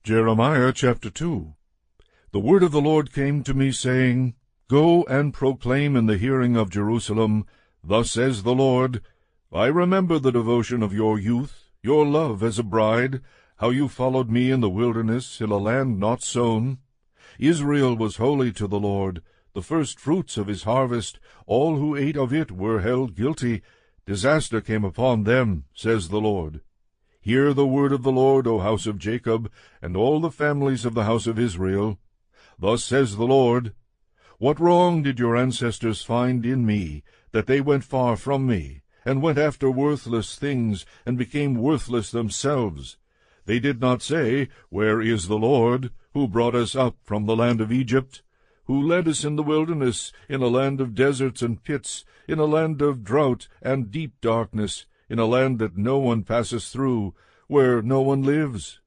Jeremiah chapter 2. The word of the Lord came to me, saying, Go and proclaim in the hearing of Jerusalem, Thus says the Lord, I remember the devotion of your youth, your love as a bride, how you followed me in the wilderness, in a land not sown. Israel was holy to the Lord, the first fruits of his harvest. All who ate of it were held guilty. Disaster came upon them, says the Lord. Hear the word of the Lord, O house of Jacob, and all the families of the house of Israel. Thus says the Lord, What wrong did your ancestors find in me, that they went far from me, and went after worthless things, and became worthless themselves? They did not say, Where is the Lord, who brought us up from the land of Egypt, who led us in the wilderness, in a land of deserts and pits, in a land of drought and deep darkness, in a land that no one passes through, where no one lives?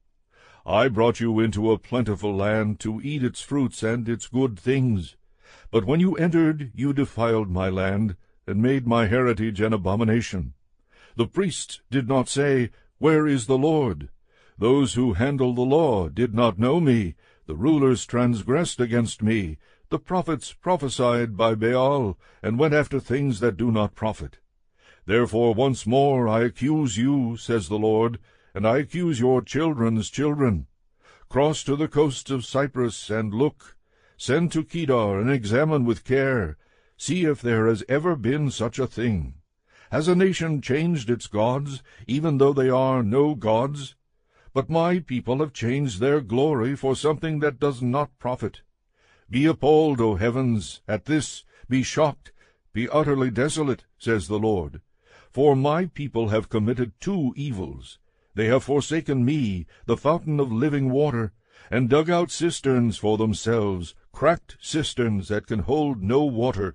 I brought you into a plentiful land to eat its fruits and its good things. But when you entered, you defiled my land, and made my heritage an abomination. The priests did not say, Where is the Lord? Those who handle the law did not know me. The rulers transgressed against me. The prophets prophesied by Baal, and went after things that do not profit. Therefore once more I accuse you, says the Lord, and I accuse your children's children. Cross to the coast of Cyprus and look. Send to Kedar and examine with care. See if there has ever been such a thing. Has a nation changed its gods, even though they are no gods? But my people have changed their glory for something that does not profit. Be appalled, O heavens, at this. Be shocked. Be utterly desolate, says the Lord. For my people have committed two evils. They have forsaken me, the fountain of living water, and dug out cisterns for themselves, cracked cisterns that can hold no water.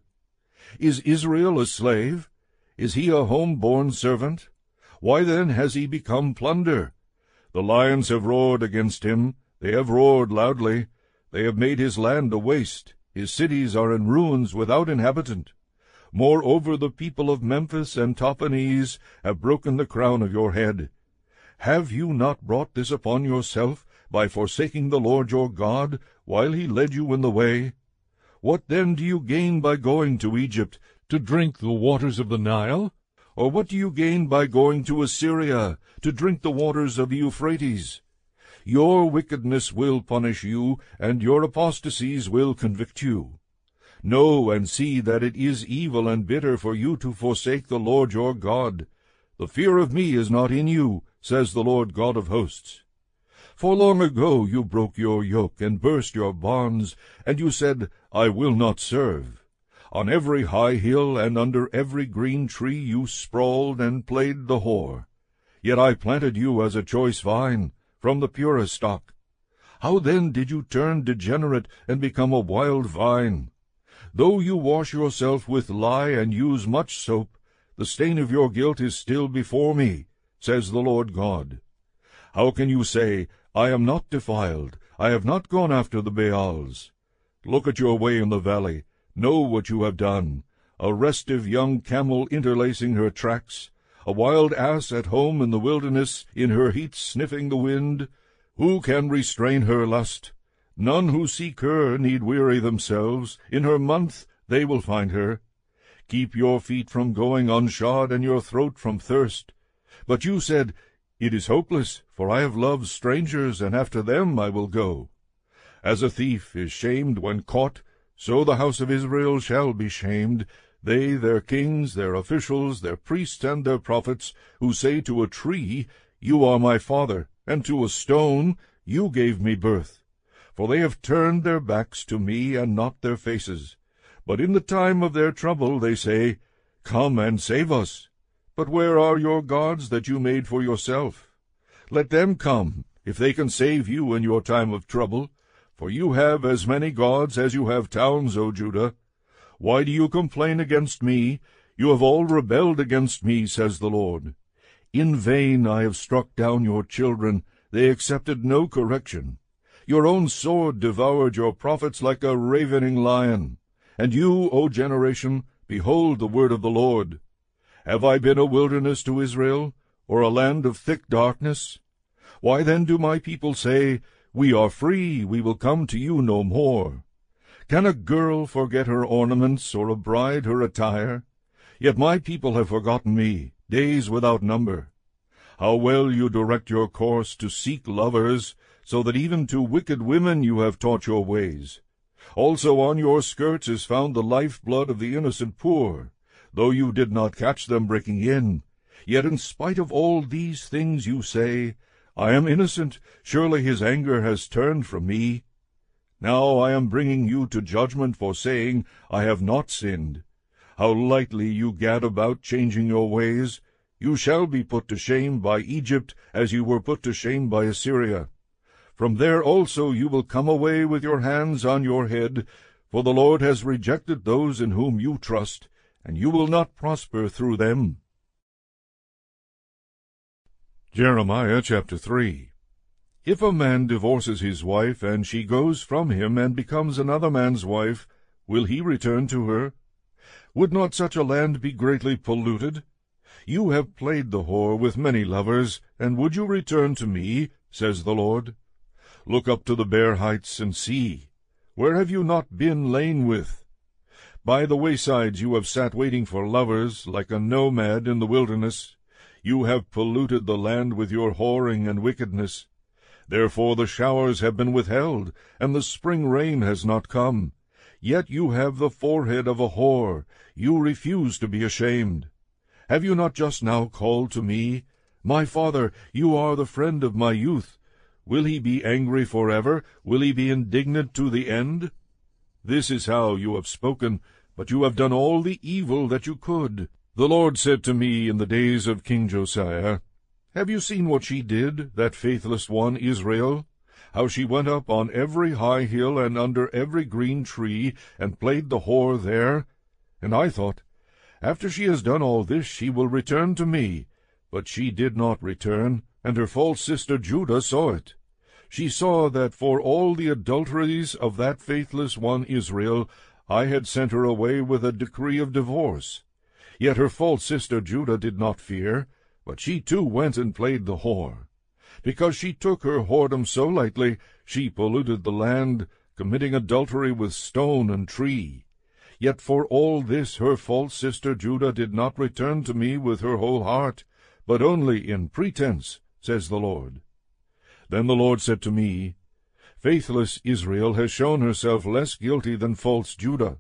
Is Israel a slave? Is he a home-born servant? Why then has he become plunder? The lions have roared against him. They have roared loudly. They have made his land a waste. His cities are in ruins without inhabitant. Moreover, the people of Memphis and Tahpanhes have broken the crown of your head. Have you not brought this upon yourself by forsaking the Lord your God, while he led you in the way? What then do you gain by going to Egypt, to drink the waters of the Nile? Or what do you gain by going to Assyria, to drink the waters of Euphrates? Your wickedness will punish you, and your apostasies will convict you. Know and see that it is evil and bitter for you to forsake the Lord your God. The fear of me is not in you, says the Lord God of hosts. For long ago you broke your yoke and burst your bonds, and you said, I will not serve. On every high hill and under every green tree you sprawled and played the whore. Yet I planted you as a choice vine, from the purest stock. How then did you turn degenerate and become a wild vine? Though you wash yourself with lye and use much soap, the stain of your guilt is still before me, says the Lord God. How can you say, I am not defiled, I have not gone after the Baals? Look at your way in the valley, know what you have done, a restive young camel interlacing her tracks, a wild ass at home in the wilderness, in her heat sniffing the wind. Who can restrain her lust? None who seek her need weary themselves. In her month they will find her. Keep your feet from going unshod, and your throat from thirst. But you said, It is hopeless, for I have loved strangers, and after them I will go. As a thief is shamed when caught, so the house of Israel shall be shamed, they, their kings, their officials, their priests, and their prophets, who say to a tree, You are my father, and to a stone, You gave me birth. For they have turned their backs to me, and not their faces. But in the time of their trouble they say, Come and save us. But where are your gods that you made for yourself? Let them come, if they can save you in your time of trouble. For you have as many gods as you have towns, O Judah. Why do you complain against me? You have all rebelled against me, says the Lord. In vain I have struck down your children. They accepted no correction. Your own sword devoured your prophets like a ravening lion. And you, O generation, behold the word of the Lord. Have I been a wilderness to Israel, or a land of thick darkness? Why then do my people say, We are free, we will come to you no more. Can a girl forget her ornaments, or a bride her attire? Yet my people have forgotten me, days without number. How well you direct your course to seek lovers, so that even to wicked women you have taught your ways. Also on your skirts is found the life-blood of the innocent poor, though you did not catch them breaking in. Yet in spite of all these things you say, I am innocent, surely his anger has turned from me. Now I am bringing you to judgment for saying, I have not sinned. How lightly you gad about, changing your ways! You shall be put to shame by Egypt, as you were put to shame by Assyria. From there also you will come away with your hands on your head, for the Lord has rejected those in whom you trust, and you will not prosper through them. Jeremiah chapter 3. If a man divorces his wife, and she goes from him and becomes another man's wife, will he return to her? Would not such a land be greatly polluted? You have played the whore with many lovers, and would you return to me, says the Lord? Look up to the bare heights and see. Where have you not been lain with? By the waysides you have sat waiting for lovers, like a nomad in the wilderness. You have polluted the land with your whoring and wickedness. Therefore the showers have been withheld, and the spring rain has not come. Yet you have the forehead of a whore. You refuse to be ashamed. Have you not just now called to me, My father, you are the friend of my youth. Will he be angry forever? Will he be indignant to the end? This is how you have spoken, but you have done all the evil that you could. The Lord said to me in the days of King Josiah, Have you seen what she did, that faithless one Israel? How she went up on every high hill and under every green tree, and played the whore there? And I thought, After she has done all this, she will return to me. But she did not return, and her false sister Judah saw it. She saw that for all the adulteries of that faithless one Israel, I had sent her away with a decree of divorce. Yet her false sister Judah did not fear, but she too went and played the whore. Because she took her whoredom so lightly, she polluted the land, committing adultery with stone and tree. Yet for all this her false sister Judah did not return to me with her whole heart, but only in pretense, says the Lord. Then the Lord said to me, Faithless Israel has shown herself less guilty than false Judah.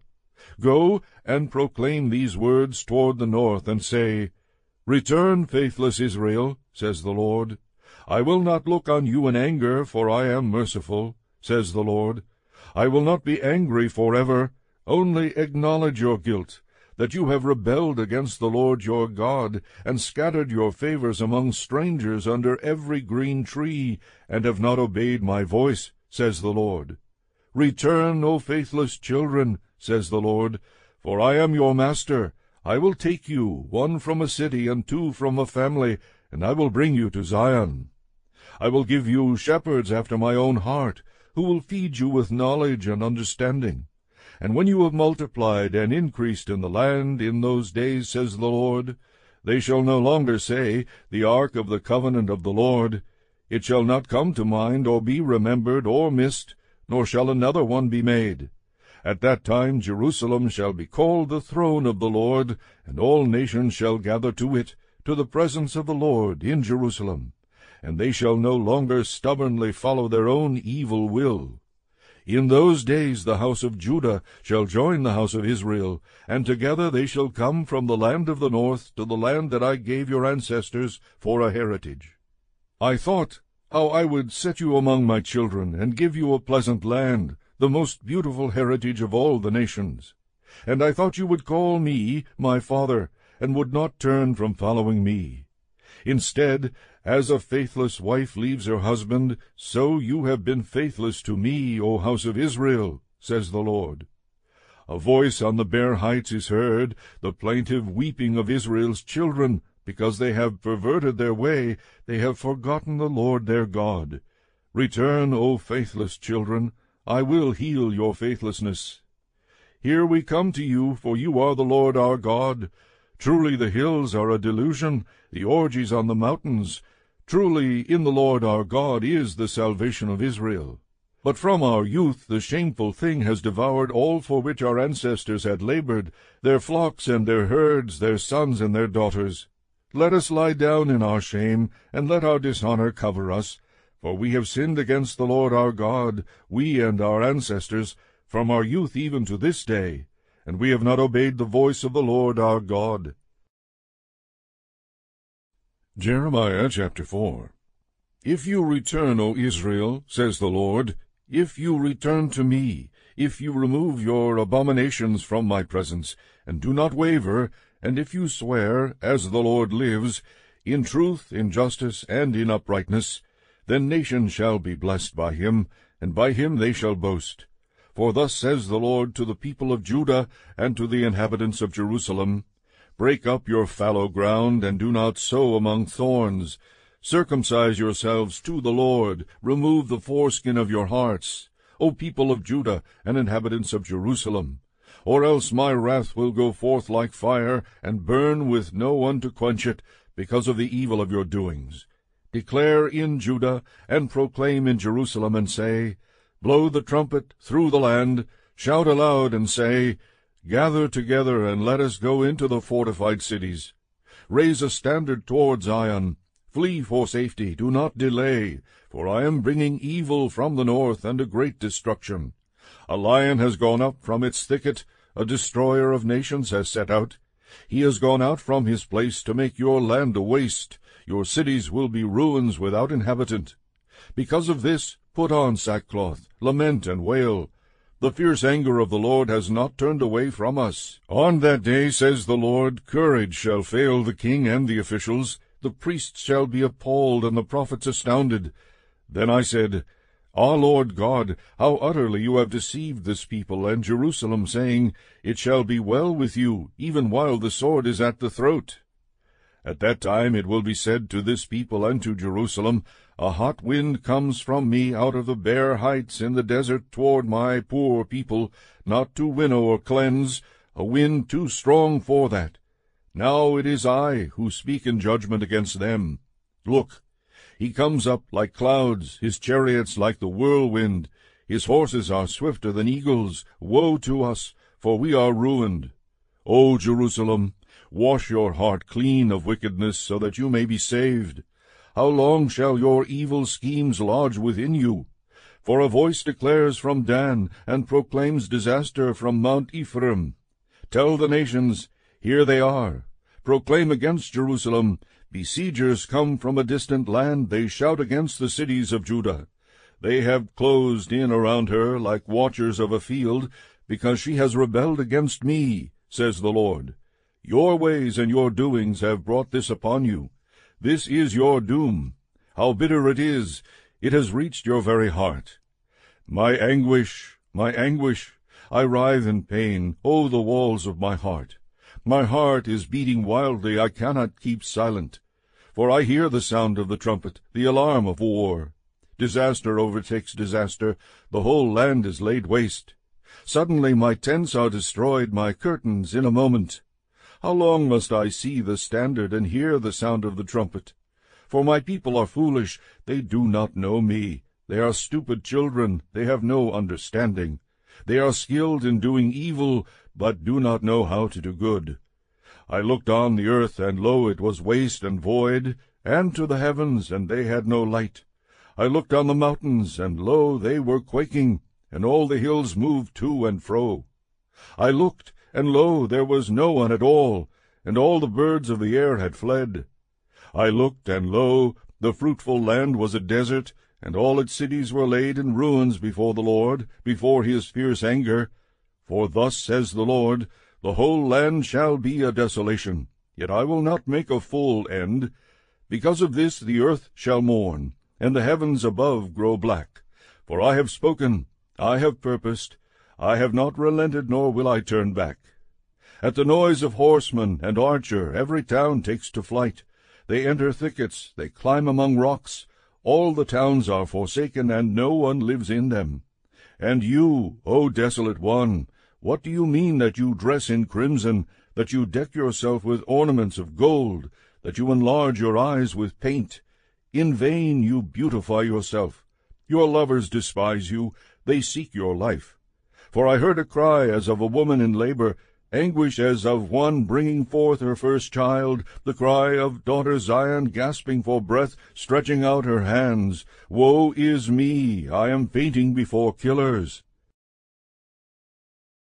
Go and proclaim these words toward the north, and say, Return, faithless Israel, says the Lord. I will not look on you in anger, for I am merciful, says the Lord. I will not be angry forever. Only acknowledge your guilt, that you have rebelled against the Lord your God, and scattered your favors among strangers under every green tree, and have not obeyed my voice, says the Lord. Return, O faithless children, says the Lord, for I am your master. I will take you, one from a city and two from a family, and I will bring you to Zion. I will give you shepherds after my own heart, who will feed you with knowledge and understanding. And when you have multiplied and increased in the land in those days, says the Lord, they shall no longer say, The ark of the covenant of the Lord. It shall not come to mind, or be remembered, or missed, nor shall another one be made. At that time Jerusalem shall be called the throne of the Lord, and all nations shall gather to it, to the presence of the Lord in Jerusalem. And they shall no longer stubbornly follow their own evil will. In those days the house of Judah shall join the house of Israel, and together they shall come from the land of the north to the land that I gave your ancestors for a heritage. I thought how I would set you among my children, and give you a pleasant land, the most beautiful heritage of all the nations. And I thought you would call me my father, and would not turn from following me. Instead, as a faithless wife leaves her husband, so you have been faithless to me, O house of Israel, says the Lord. A voice on the bare heights is heard, the plaintive weeping of Israel's children, because they have perverted their way, they have forgotten the Lord their God. Return, O faithless children, I will heal your faithlessness. Here we come to you, for you are the Lord our God. Truly the hills are a delusion, the orgies on the mountains. Truly, in the Lord our God is the salvation of Israel. But from our youth the shameful thing has devoured all for which our ancestors had labored, their flocks and their herds, their sons and their daughters. Let us lie down in our shame, and let our dishonor cover us. For we have sinned against the Lord our God, we and our ancestors, from our youth even to this day, and we have not obeyed the voice of the Lord our God. Jeremiah chapter 4. If you return, O Israel, says the Lord, if you return to me, if you remove your abominations from my presence, and do not waver, and if you swear, as the Lord lives, in truth, in justice, and in uprightness, then nations shall be blessed by him, and by him they shall boast. For thus says the Lord to the people of Judah and to the inhabitants of Jerusalem, Break up your fallow ground, and do not sow among thorns. Circumcise yourselves to the Lord, remove the foreskin of your hearts, O people of Judah and inhabitants of Jerusalem. Or else my wrath will go forth like fire, and burn with no one to quench it, because of the evil of your doings. Declare in Judah, and proclaim in Jerusalem, and say, Blow the trumpet through the land, shout aloud, and say, Gather together, and let us go into the fortified cities. Raise a standard toward Zion. Flee for safety, do not delay, for I am bringing evil from the north, and a great destruction. A lion has gone up from its thicket, a destroyer of nations has set out. He has gone out from his place to make your land a waste. Your cities will be ruins without inhabitant. Because of this, put on sackcloth, lament and wail. The fierce anger of the Lord has not turned away from us. On that day, says the Lord, courage shall fail the king and the officials. The priests shall be appalled, and the prophets astounded. Then I said, Ah, Lord God, how utterly you have deceived this people and Jerusalem, saying, It shall be well with you, even while the sword is at the throat. At that time it will be said to this people and to Jerusalem, A hot wind comes from me out of the bare heights in the desert toward my poor people, not to winnow or cleanse, a wind too strong for that. Now it is I who speak in judgment against them. Look, he comes up like clouds, his chariots like the whirlwind. His horses are swifter than eagles. Woe to us, for we are ruined. O Jerusalem, wash your heart clean of wickedness, so that you may be saved. How long shall your evil schemes lodge within you? For a voice declares from Dan, and proclaims disaster from Mount Ephraim. Tell the nations, Here they are. Proclaim against Jerusalem, Besiegers come from a distant land, they shout against the cities of Judah. They have closed in around her like watchers of a field, because she has rebelled against me, says the Lord. Your ways and your doings have brought this upon you. This is your doom. How bitter it is! It has reached your very heart. My anguish, I writhe in pain, O the walls of my heart. My heart is beating wildly, I cannot keep silent. For I hear the sound of the trumpet, the alarm of war. Disaster overtakes disaster, the whole land is laid waste. Suddenly my tents are destroyed, my curtains in a moment. How long must I see the standard and hear the sound of the trumpet? For my people are foolish, they do not know me. They are stupid children, they have no understanding. They are skilled in doing evil, but do not know how to do good. I looked on the earth, and lo, it was waste and void, and to the heavens, and they had no light. I looked on the mountains, and lo, they were quaking, and all the hills moved to and fro. I looked, and lo, there was no one at all, and all the birds of the air had fled. I looked, and lo, the fruitful land was a desert, and all its cities were laid in ruins before the Lord, before his fierce anger. For thus says the Lord, The whole land shall be a desolation, yet I will not make a full end. Because of this the earth shall mourn, and the heavens above grow black. For I have spoken, I have purposed, I have not relented, nor will I turn back. At the noise of horseman and archer every town takes to flight. They enter thickets, they climb among rocks. All the towns are forsaken, and no one lives in them. And you, O desolate one, what do you mean that you dress in crimson, that you deck yourself with ornaments of gold, that you enlarge your eyes with paint? In vain you beautify yourself. Your lovers despise you, they seek your life. For I heard a cry as of a woman in labor, anguish as of one bringing forth her first child, the cry of daughter Zion gasping for breath, stretching out her hands. Woe is me! I am fainting before killers.